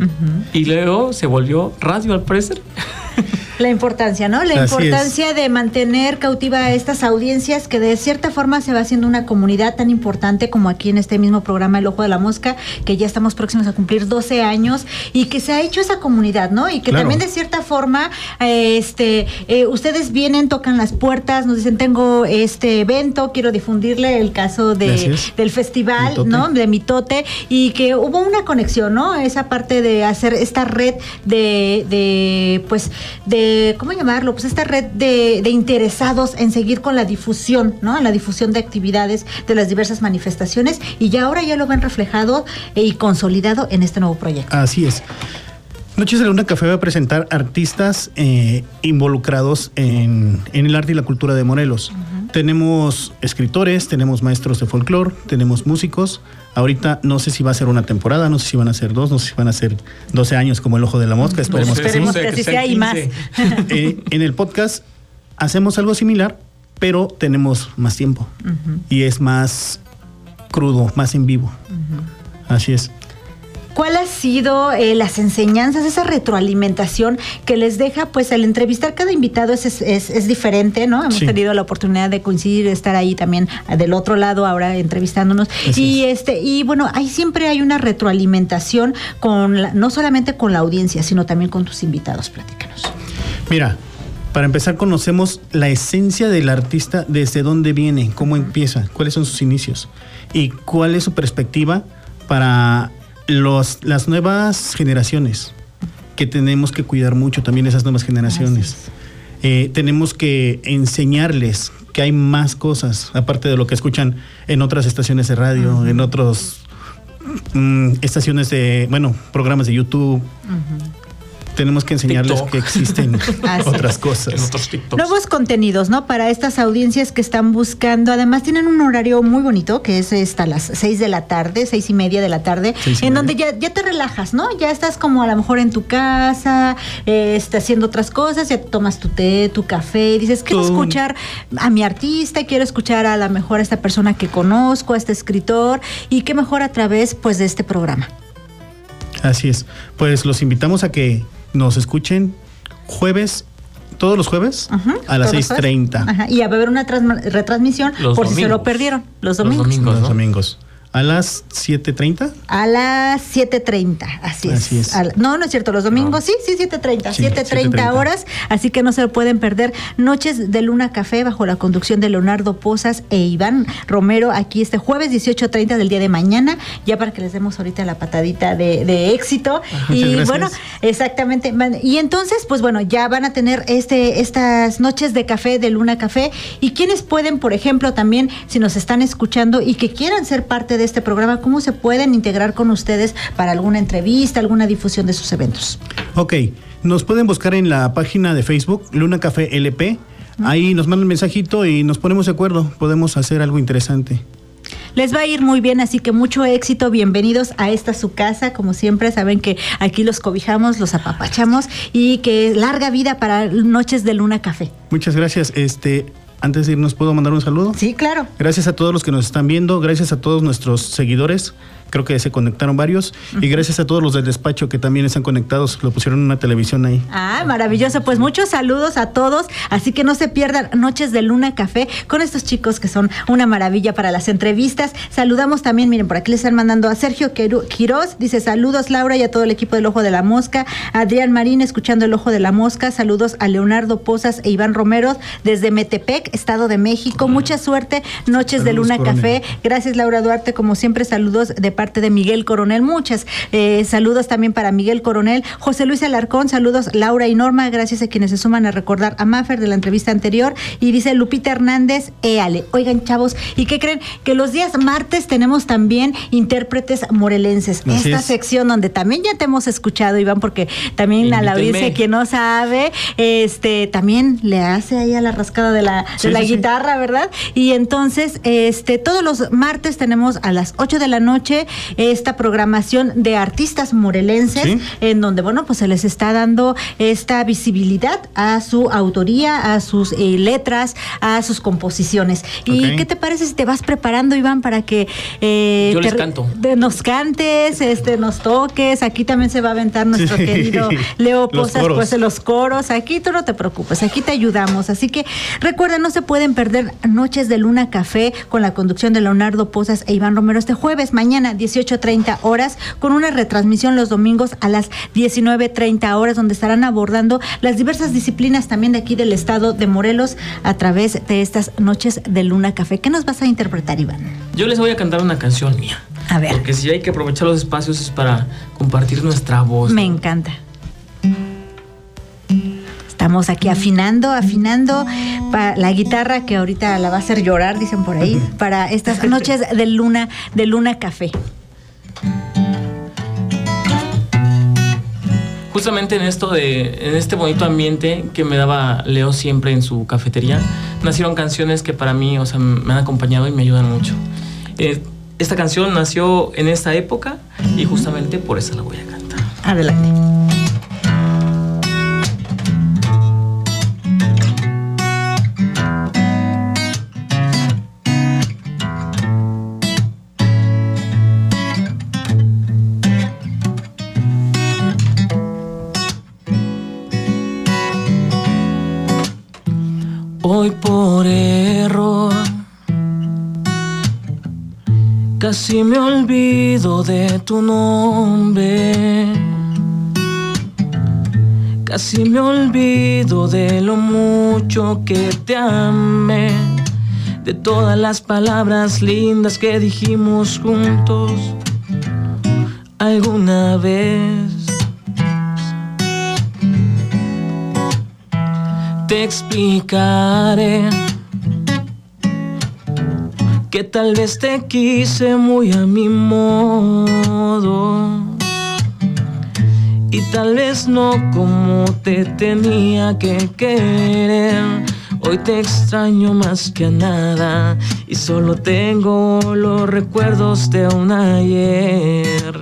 Y luego se volvió radio, al parecer. La importancia, ¿no? La importancia de mantener cautiva a estas audiencias, que de cierta forma se va haciendo una comunidad tan importante como aquí en este mismo programa El Ojo de la Mosca, que ya estamos próximos a cumplir 12 años y que se ha hecho esa comunidad, ¿no? Y que también de cierta forma ustedes vienen, tocan las puertas, nos dicen, tengo este evento, quiero difundirle el caso del festival, Mitote, ¿no? De Mitote, y que hubo una conexión, ¿no? Esa parte de hacer esta red de ¿cómo llamarlo? Pues esta red de interesados en seguir con la difusión, ¿no? La difusión de actividades de las diversas manifestaciones, y ya ahora ya lo ven reflejado y consolidado en este nuevo proyecto. Así es. Noches de Luna Café va a presentar artistas involucrados en el arte y la cultura de Morelos. Tenemos escritores, tenemos maestros de folclore, tenemos músicos. Ahorita no sé si va a ser una temporada, no sé si van a ser 2, no sé si van a ser 12 años como El Ojo de la Mosca. Esperemos que sí sea y más. En el podcast hacemos algo similar, pero tenemos más tiempo y es más crudo, más en vivo. Así es. ¿Cuál ha sido las enseñanzas, esa retroalimentación que les deja, pues, al entrevistar cada invitado es diferente, ¿no? Hemos tenido la oportunidad de coincidir, de estar ahí también del otro lado ahora entrevistándonos. Y bueno, ahí siempre hay una retroalimentación no solamente con la audiencia, sino también con tus invitados. Platícanos. Mira, para empezar, conocemos la esencia del artista, desde dónde viene, cómo empieza, cuáles son sus inicios y cuál es su perspectiva para las nuevas generaciones, que tenemos que cuidar mucho también esas nuevas generaciones. Tenemos que enseñarles que hay más cosas, aparte de lo que escuchan en otras estaciones de radio, en otras estaciones programas de YouTube. tenemos que enseñarles TikTok. que existen otras cosas. En otros TikToks. Nuevos contenidos, ¿no? Para estas audiencias que están buscando. Además, tienen un horario muy bonito, que es hasta las 6 de la tarde, 6:30 de la tarde, en donde ya te relajas, ¿no? Ya estás como a lo mejor en tu casa, haciendo otras cosas, ya tomas tu té, tu café, y dices, quiero escuchar a mi artista, quiero escuchar a lo mejor a esta persona que conozco, a este escritor, y qué mejor a través, pues, de este programa. Así es. Pues los invitamos a que nos escuchen todos los jueves a las 6:30. Ajá. Y a ver una retransmisión por si se lo perdieron. Los domingos. Los domingos. ¿A las 7:30? A las 7:30, así es. No es cierto, los domingos, sí, 7:30. Sí, 7:30 horas, así que no se lo pueden perder. Noches de Luna Café, bajo la conducción de Leonardo Pozas e Iván Romero, aquí este jueves 18:30 del día de mañana, ya para que les demos ahorita la patadita de éxito. Muchas gracias. Bueno, exactamente. Y entonces, pues bueno, ya van a tener estas noches de café, de Luna Café, y quienes pueden, por ejemplo, también, si nos están escuchando y que quieran ser parte de este programa, ¿cómo se pueden integrar con ustedes para alguna entrevista, alguna difusión de sus eventos? Ok, nos pueden buscar en la página de Facebook, Luna Café LP. Ahí nos mandan un mensajito y nos ponemos de acuerdo. Podemos hacer algo interesante. Les va a ir muy bien, así que mucho éxito. Bienvenidos a esta su casa. Como siempre, saben que aquí los cobijamos, los apapachamos, y que larga vida para Noches de Luna Café. Muchas gracias. Antes de irnos, ¿puedo mandar un saludo? Sí, claro. Gracias a todos los que nos están viendo, gracias a todos nuestros seguidores, creo que se conectaron varios, y gracias a todos los del despacho que también están conectados, lo pusieron en una televisión ahí. Ah, maravilloso, pues muchos saludos a todos, así que no se pierdan Noches de Luna Café con estos chicos que son una maravilla para las entrevistas. Saludamos también, miren, por aquí les están mandando a Sergio Quiroz, dice saludos Laura y a todo el equipo del Ojo de la Mosca, Adrián Marín escuchando el Ojo de la Mosca, saludos a Leonardo Pozas e Iván Romero desde Metepec, Estado de México, mucha suerte, Noches de Luna Café. Gracias Laura Duarte, como siempre, saludos de parte de Miguel Coronel, muchas saludos también para Miguel Coronel. José Luis Alarcón, saludos Laura y Norma, gracias a quienes se suman a recordar a Mafer de la entrevista anterior, y dice Lupita Hernández, éale. Oigan, chavos, ¿y qué creen? Que los días martes tenemos también intérpretes morelenses, esta sección donde también ya te hemos escuchado, Iván, porque también a la audiencia, quien no sabe, también le hace ahí a la rascada de la guitarra, ¿verdad? Y entonces, todos los martes tenemos a las 8 de la noche esta programación de artistas morelenses, en donde, bueno, pues se les está dando esta visibilidad a su autoría, a sus letras, a sus composiciones. ¿Y qué te parece si te vas preparando, Iván, para que yo les canto? Nos cantes, nos toques? Aquí también se va a aventar nuestro querido Leo Pozas, pues en los coros. Aquí tú no te preocupes, aquí te ayudamos. Así que recuerden, no se pueden perder Noches de Luna Café con la conducción de Leonardo Pozas e Iván Romero este jueves, mañana 18:30 horas, con una retransmisión los domingos a las 19:30 horas, donde estarán abordando las diversas disciplinas también de aquí del estado de Morelos a través de estas Noches de Luna Café. ¿Qué nos vas a interpretar, Iván? Yo les voy a cantar una canción mía. A ver. Porque si hay que aprovechar los espacios es para compartir nuestra voz. Me encanta. Estamos aquí afinando para la guitarra, que ahorita la va a hacer llorar, dicen por ahí, para estas Noches de Luna Café. Justamente en este bonito ambiente que me daba Leo siempre en su cafetería, nacieron canciones que para mí, me han acompañado y me ayudan mucho. Esta canción nació en esta época y justamente por eso la voy a cantar. Adelante. Hoy por error casi me olvido de tu nombre, casi me olvido de lo mucho que te amé, de todas las palabras lindas que dijimos juntos alguna vez. Te explicaré que tal vez te quise muy a mi modo y tal vez no como te tenía que querer. Hoy te extraño más que a nada y solo tengo los recuerdos de un ayer.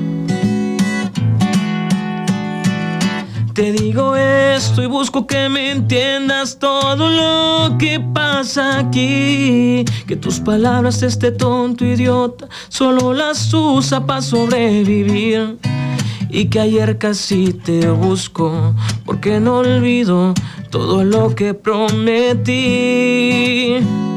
Te digo esto y busco que me entiendas todo lo que pasa aquí. Que tus palabras, este tonto idiota, solo las usa para sobrevivir. Y que ayer casi te busco porque no olvido todo lo que prometí.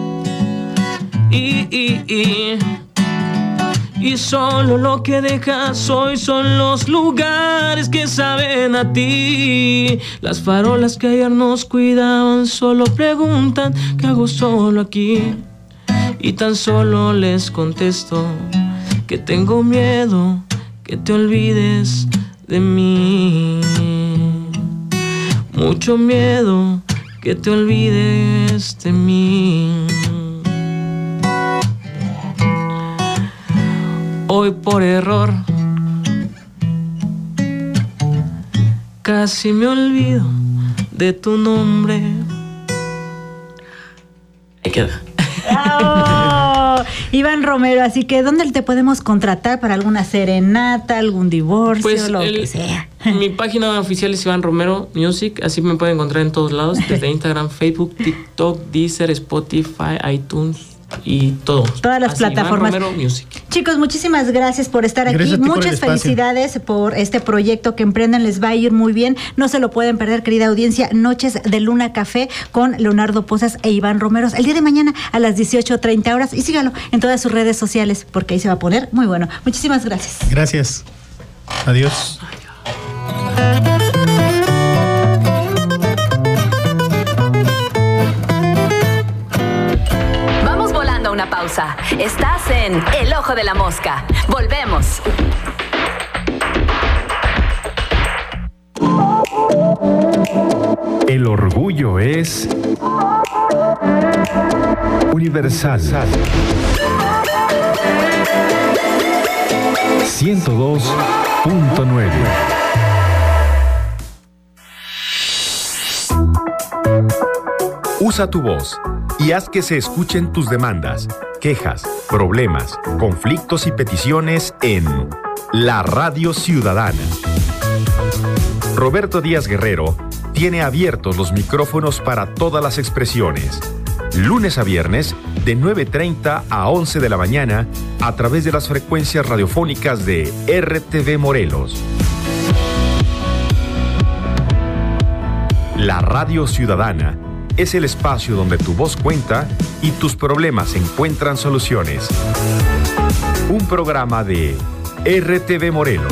Y solo lo que dejas hoy son los lugares que saben a ti. Las farolas que ayer nos cuidaban solo preguntan ¿qué hago solo aquí? Y tan solo les contesto que tengo miedo que te olvides de mí. Mucho miedo que te olvides de mí. Hoy por error casi me olvido de tu nombre. Ahí queda. ¡Bravo! Iván Romero, así que ¿dónde te podemos contratar para alguna serenata, algún divorcio, pues lo que sea? Mi página oficial es Iván Romero Music, así me pueden encontrar en todos lados, desde Instagram, Facebook, TikTok, Deezer, Spotify, iTunes y todo. Todas las plataformas. Iván Romero Music. Chicos, muchísimas gracias por estar aquí. Muchas felicidades por este proyecto que emprenden. Les va a ir muy bien. No se lo pueden perder, querida audiencia. Noches de Luna Café con Leonardo Pozas e Iván Romero. El día de mañana a las 18:30 horas. Y sígalo en todas sus redes sociales porque ahí se va a poner muy bueno. Muchísimas gracias. Gracias. Adiós. Una pausa. Estás en El Ojo de la Mosca. Volvemos. El orgullo es universal. 102.9. Usa tu voz y haz que se escuchen tus demandas, quejas, problemas, conflictos y peticiones en La Radio Ciudadana. Roberto Díaz Guerrero tiene abiertos los micrófonos para todas las expresiones. Lunes a viernes, de 9:30 a 11 de la mañana, a través de las frecuencias radiofónicas de RTV Morelos. La Radio Ciudadana es el espacio donde tu voz cuenta y tus problemas encuentran soluciones. Un programa de RTV Morelos.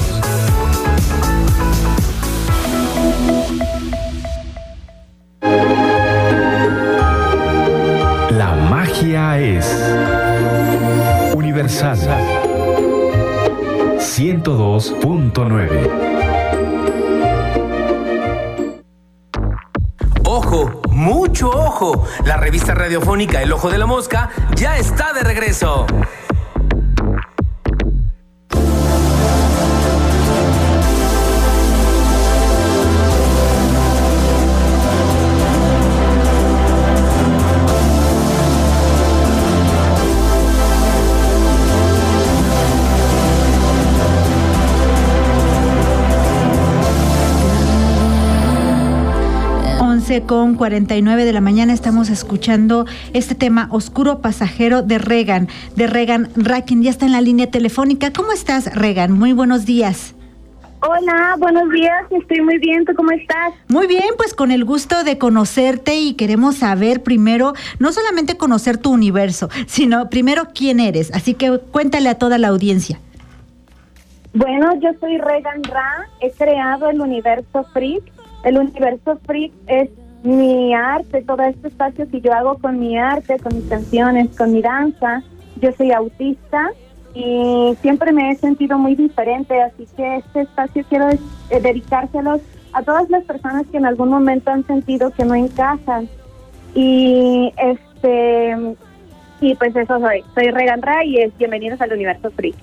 La magia es universal. 102.9. ¡Ojo! ¡Mucho ojo! La revista radiofónica El Ojo de la Mosca ya está de regreso. Con 49 de la mañana estamos escuchando este tema Oscuro Pasajero de Regan Rakin. Ya está en la línea telefónica. ¿Cómo estás, Regan? Muy buenos días. Hola, buenos días, estoy muy bien, ¿tú cómo estás? Muy bien, pues con el gusto de conocerte y queremos saber primero, no solamente conocer tu universo, sino primero quién eres, así que cuéntale a toda la audiencia. Bueno, yo soy Regan Ra, he creado el Universo Freak. El Universo Freak es mi arte, todo este espacio que yo hago con mi arte, con mis canciones, con mi danza. Yo soy autista y siempre me he sentido muy diferente, así que este espacio quiero dedicárselos a todas las personas que en algún momento han sentido que no encajan. Y pues eso soy Regan Ra y bienvenidos al Universo Freak.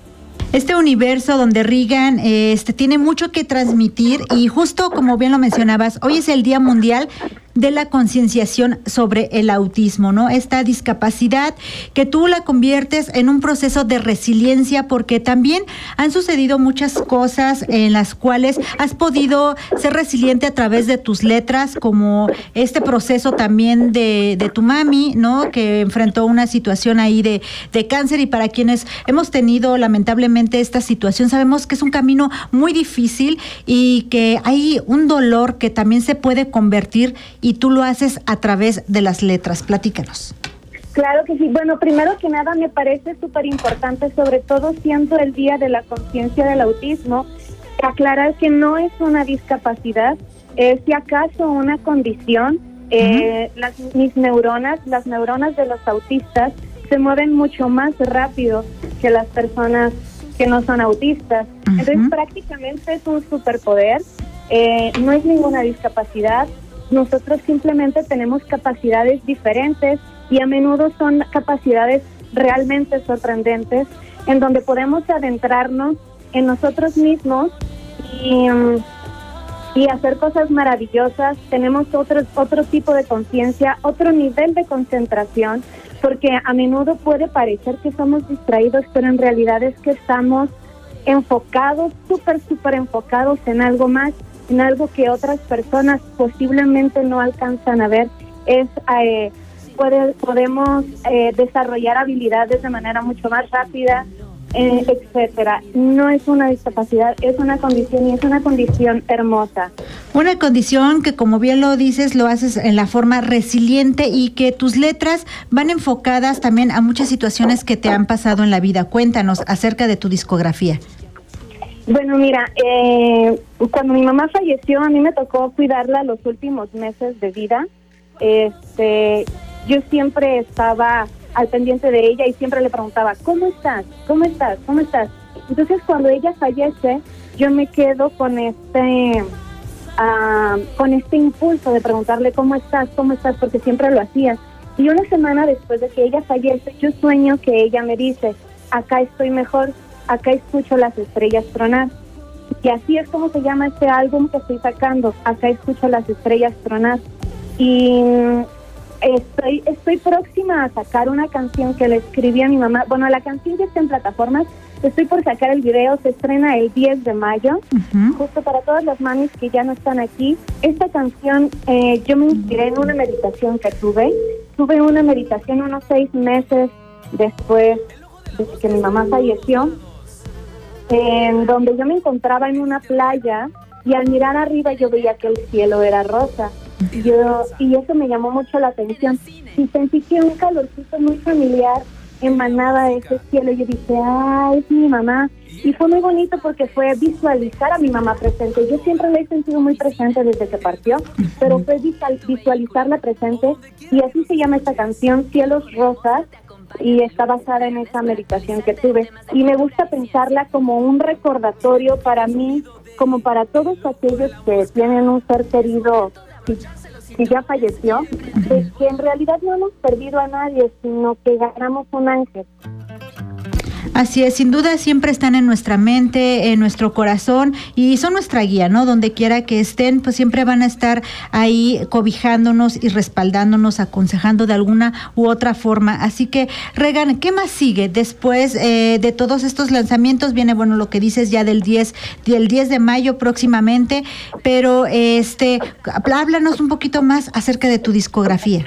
Este universo donde Regan tiene mucho que transmitir y justo como bien lo mencionabas, hoy es el Día Mundial de la concienciación sobre el autismo, ¿no? Esta discapacidad que tú la conviertes en un proceso de resiliencia porque también han sucedido muchas cosas en las cuales has podido ser resiliente a través de tus letras, como este proceso también de tu mami, ¿no? Que enfrentó una situación ahí de cáncer y para quienes hemos tenido lamentablemente esta situación, sabemos que es un camino muy difícil y que hay un dolor que también se puede convertir y tú lo haces a través de las letras. Platícanos. Claro que sí. Bueno, primero que nada me parece súper importante, sobre todo siendo el Día de la Conciencia del Autismo, aclarar que no es una discapacidad, es si acaso una condición. Las neuronas de los autistas se mueven mucho más rápido que las personas que no son autistas. Entonces prácticamente es un superpoder, no es ninguna discapacidad. Nosotros simplemente tenemos capacidades diferentes y a menudo son capacidades realmente sorprendentes en donde podemos adentrarnos en nosotros mismos y hacer cosas maravillosas. Tenemos otro tipo de conciencia, otro nivel de concentración, porque a menudo puede parecer que somos distraídos, pero en realidad es que estamos enfocados, súper enfocados en algo más, en algo que otras personas posiblemente no alcanzan a ver. Podemos desarrollar habilidades de manera mucho más rápida, etcétera. No es una discapacidad, es una condición y es una condición hermosa. Una condición que, como bien lo dices, lo haces en la forma resiliente y que tus letras van enfocadas también a muchas situaciones que te han pasado en la vida. Cuéntanos acerca de tu discografía. Bueno, mira, cuando mi mamá falleció, a mí me tocó cuidarla los últimos meses de vida. Yo siempre estaba al pendiente de ella y siempre le preguntaba, ¿cómo estás? ¿Cómo estás? ¿Cómo estás? Entonces, cuando ella fallece, yo me quedo con este impulso de preguntarle, ¿cómo estás? ¿Cómo estás? Porque siempre lo hacía. Y una semana después de que ella fallece, yo sueño que ella me dice, acá estoy mejor, acá escucho las estrellas tronar. Y así es como se llama este álbum que estoy sacando, Acá escucho las estrellas tronar. Y estoy próxima a sacar una canción que le escribí a mi mamá. Bueno, la canción ya está en plataformas. Estoy por sacar el video, se estrena el 10 de mayo, justo para todas las mamis que ya no están aquí. Esta canción, yo me inspiré en una meditación que tuve. Tuve una meditación unos 6 meses después de que mi mamá falleció, en donde yo me encontraba en una playa y al mirar arriba yo veía que el cielo era rosa. Y eso me llamó mucho la atención. Y sentí que un calorcito muy familiar emanaba de ese cielo. Yo dije, es mi mamá. Y fue muy bonito porque fue visualizar a mi mamá presente. Yo siempre la he sentido muy presente desde que partió, pero fue visualizarla presente. Y así se llama esta canción, Cielos Rosas, y está basada en esa meditación que tuve. Y me gusta pensarla como un recordatorio para mí, como para todos aquellos que tienen un ser querido que ya falleció, de que en realidad no hemos perdido a nadie, sino que ganamos un ángel. Así es, sin duda siempre están en nuestra mente, en nuestro corazón y son nuestra guía, ¿no? Donde quiera que estén, pues siempre van a estar ahí cobijándonos y respaldándonos, aconsejando de alguna u otra forma. Así que, Regan, ¿qué más sigue? Después de todos estos lanzamientos viene, bueno, lo que dices ya del 10 de mayo próximamente, pero háblanos un poquito más acerca de tu discografía.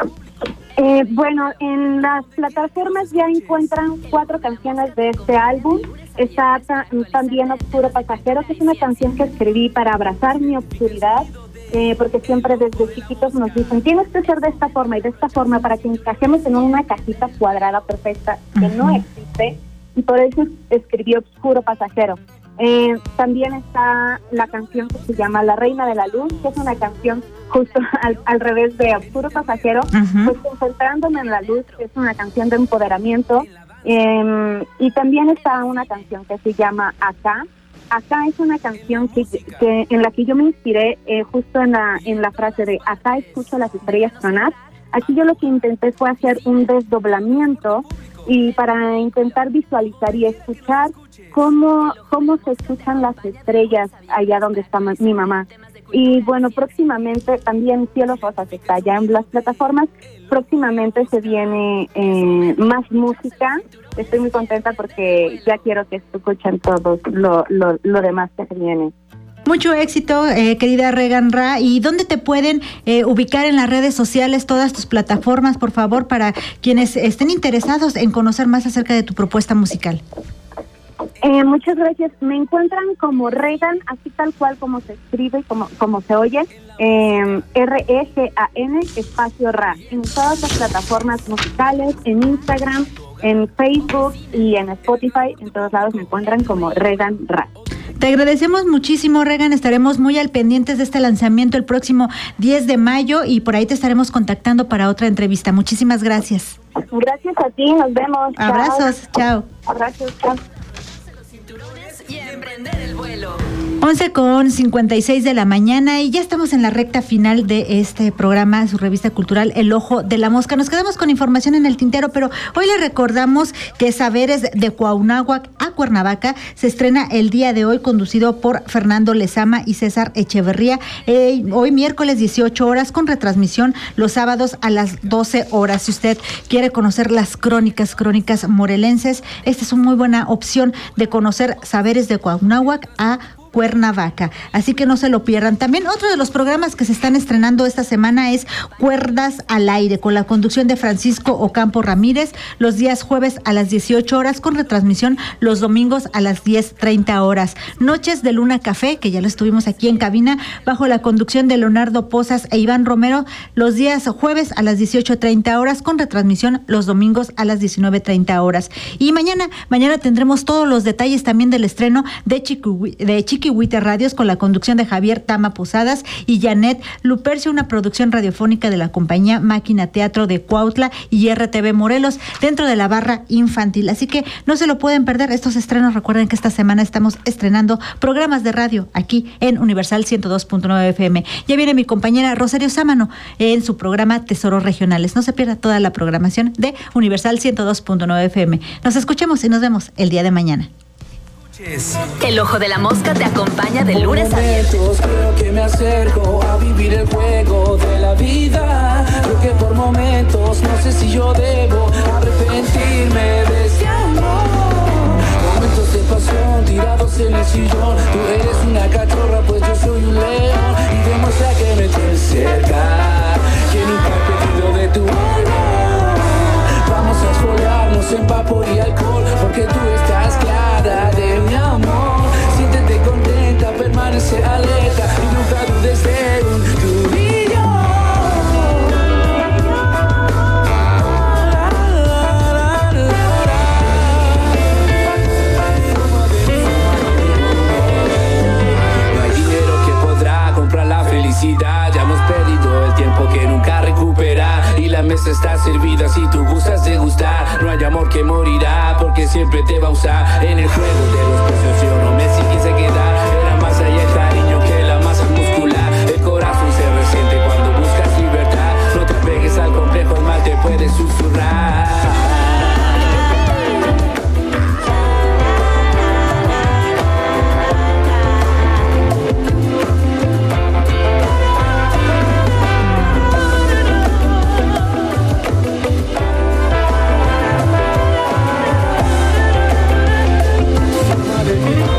Bueno, en las plataformas ya encuentran 4 canciones de este álbum. Está también Oscuro Pasajero, que es una canción que escribí para abrazar mi oscuridad, porque siempre desde chiquitos nos dicen, tienes que ser de esta forma y de esta forma para que encajemos en una cajita cuadrada perfecta que no existe, y por eso escribí Oscuro Pasajero. También está la canción que se llama La Reina de la Luz, que es una canción justo al revés de Oscuro Pasajero, pues concentrándome en la luz, que es una canción de empoderamiento. Y también está una canción que se llama Acá. Acá es una canción que en la que yo me inspiré justo en la frase de Acá escucho las estrellas tronar. Aquí yo lo que intenté fue hacer un desdoblamiento y para intentar visualizar y escuchar cómo se escuchan las estrellas allá donde está mi mamá. Y bueno, próximamente también Cielos Rosas está ya en las plataformas. Próximamente se viene más música. Estoy muy contenta porque ya quiero que escuchen todos lo demás que se viene. Mucho éxito, querida Regan Ra. ¿Y dónde te pueden ubicar en las redes sociales, todas tus plataformas, por favor, para quienes estén interesados en conocer más acerca de tu propuesta musical? Muchas gracias. Me encuentran como Regan, así tal cual como se escribe y como se oye, R-E-G-A-N espacio Ra, en todas las plataformas musicales, en Instagram, en Facebook y en Spotify. En todos lados me encuentran como Regan Ra. Te agradecemos muchísimo, Regan. Estaremos muy al pendientes de este lanzamiento el próximo 10 de mayo y por ahí te estaremos contactando para otra entrevista. Muchísimas gracias. Gracias a ti, nos vemos. Abrazos, chao. Abrazos, chao. Y emprender el vuelo. 11:56 de la mañana y ya estamos en la recta final de este programa, su revista cultural El Ojo de la Mosca. Nos quedamos con información en el tintero, pero hoy le recordamos que Saberes de Cuauhnáhuac a Cuernavaca se estrena el día de hoy, conducido por Fernando Lezama y César Echeverría, hoy miércoles 18 horas, con retransmisión los sábados a las 12 horas. Si usted quiere conocer las crónicas morelenses, esta es una muy buena opción de conocer Saberes de Cuauhnáhuac a Cuernavaca, así que no se lo pierdan. También otro de los programas que se están estrenando esta semana es Cuerdas al Aire, con la conducción de Francisco Ocampo Ramírez, los días jueves a las 18 horas, con retransmisión los domingos a las 10:30 horas. Noches de Luna Café, que ya lo estuvimos aquí en cabina, bajo la conducción de Leonardo Pozas e Iván Romero, los días jueves a las 18:30 horas, con retransmisión los domingos a las 19:30 horas. Y mañana tendremos todos los detalles también del estreno de Chiquihuite Radios, con la conducción de Javier Tama Posadas y Janet Lupercio, una producción radiofónica de la compañía Máquina Teatro de Cuautla y RTV Morelos, dentro de la barra infantil. Así que no se lo pueden perder estos estrenos. Recuerden que esta semana estamos estrenando programas de radio aquí en Universal 102.9 FM. Ya viene mi compañera Rosario Sámano en su programa Tesoros Regionales. No se pierda toda la programación de Universal 102.9 FM. Nos escuchamos y nos vemos el día de mañana. El Ojo de la Mosca te acompaña de lunes a viernes. Creo que me acerco a vivir el juego de la vida. Creo que por momentos no sé si yo debo arrepentirme de ese amor. Momentos de pasión tirados en el sillón. Tú eres una cachorra, pues yo soy un león. Y demuestra que me tienes cerca, que nunca he perdido de tu alma. Vamos a esfoliarnos en vapor y alcohol, porque tú estás clara de mi amor. Siéntete contenta, permanece alerta y nunca dudes de un tú y yo. No hay dinero que podrá comprar la felicidad. Ya hemos perdido el tiempo que nunca recuperar. Y la mesa está servida si tú gustas de gustar. No hay amor que morirá, porque siempre te va a usar. En el juego de los precios yo no me quise quedar. Era más allá el cariño que la masa muscular. El corazón se resiente cuando buscas libertad. No te apegues al complejo, el mal te puede susurrar. Forma de vivir.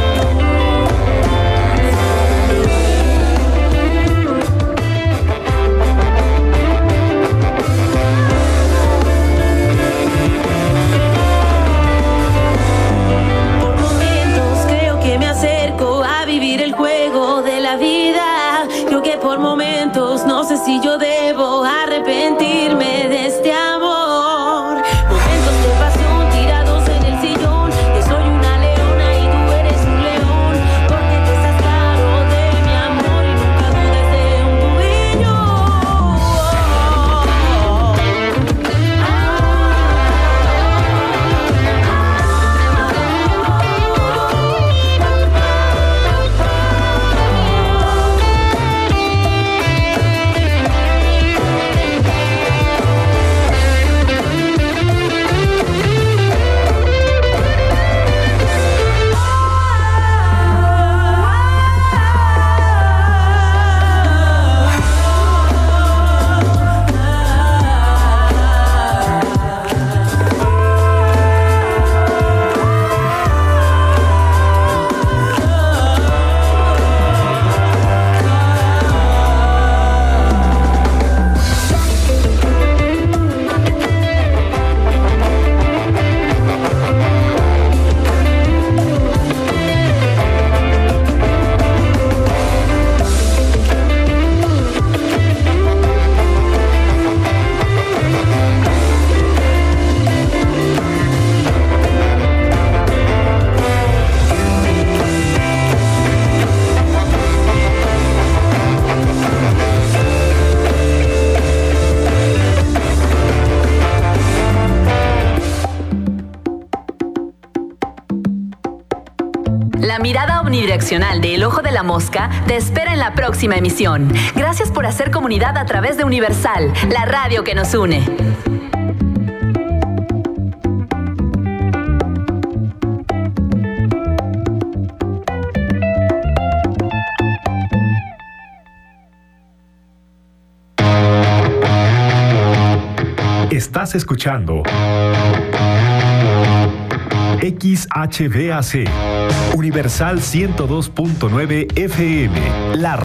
mirada omnidireccional de El Ojo de la Mosca te espera en la próxima emisión. Gracias por hacer comunidad a través de Universal, la radio que nos une. Estás escuchando XHBAC, Universal 102.9 FM, la